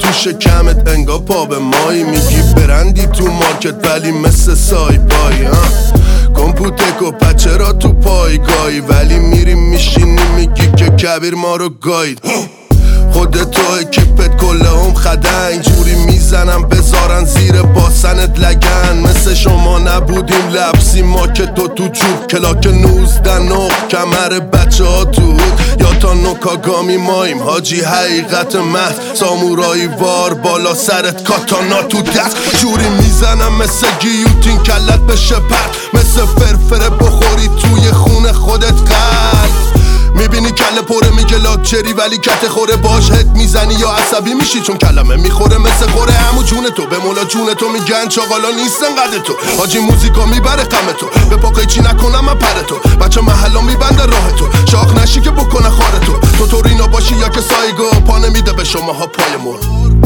تو شکمت انگا پا به مایی. میگی برندی تو مارکت ولی مثل سایپایی. کمپوتک و پچه را تو پایگاهی ولی میری میشینی میگی که کبیر ما رو گاید. خودتو اکیپت کله هم خدنگ جوری میزنم بذارن زیر باسنت لگن. مثل شما نبودیم لبسی ما که تو جوب کلاک 19 نق کمر بچه ها تو یا تا نوکاگامی مایم حاجی حقیقت محض سامورایی وار بالا سرت کاتانا تو دست. جوری میزنم مثل گیوتین کلت بشه پرد مثل فرفره بخوری توی خون خودت قلب. میبینی کله پره میگه لاکچری ولی کته خوره باش هت میزنی یا عصبی میشی چون کلمه میخوره مثل خوره همو جون تو به مولا جون تو میگن چاقالا نیستن قد تو حاجی موزیکا میبره غم تو به پاقای چی نکنم من پر تو بچه محلا میبنده راه تو شاخ نشی که بکنه خاره تو تورینا باشی یا که سایگو پا نمیده به شماها پای مر.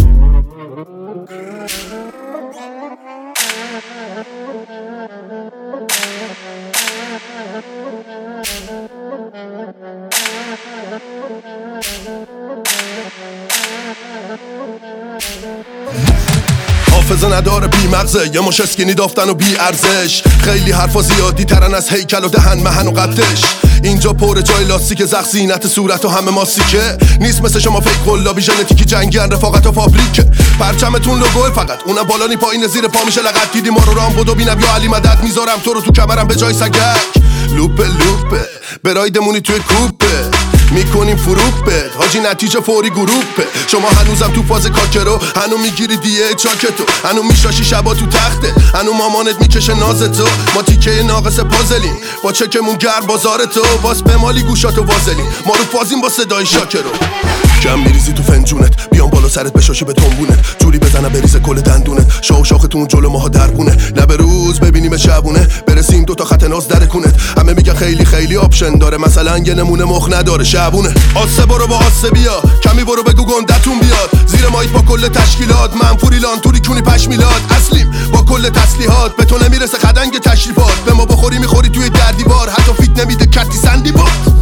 حافظه نداره بی مغزه یه مش اسکینی دافتن و بی ارزش. خیلی حرفا زیادی ترن از هیکل و دهن مهن و قدش. اینجا پر جای لاستیک زخ زینت صورت و همه ماستیکه نیست مثل شما فیک قلابی ژنتیکی جنگیان رفاقت و فابریکه. پرچمتون لوگوه فقط اونم بالانی پایین زیر پا میشه لقد. دیدی ما رو رام بودو بینم یا علی مدد میذارم تو رو تو کمرم به جای سگک. لوپه برایدمونی توی کوپه میکنیم فروپت حاجی نتیجه فوری گروپه. شما هنوزم تو فاز کاکرو هنو میگیری دیه چاکتو هنو میشاشی شبا تو تخته هنو مامانت میکشه نازتو ما تیکه ناقص پازلیم با چکمون گرم بازارتو باز به مالی گوشاتو وازلیم ما رو فازیم با صدای شاکرو. جمع میریزی تو فنجونت بیام بالا سرت بشاشی به تنبونت جوری بزنم بریزه کل دندونت شاختون جلو ماها دربونه لب روز ببینیم شبونه برسیم دوتا خط ناز در کونت. همه میگن خیلی آپشن داره مثلا یه نمونه مخ نداره شبونه. آسه برو با آسه بیا کمی برو بگو گندتون بیاد زیر مایت با کل تشکیلات منفوری لانتوری کونی 5 میلاد اصلیم با کل تسلیحات به تو نمیرسه خدنگ تشریفات به ما بخوری میخوری توی دردی بار حتی فیت نمیده کتی سندی بار.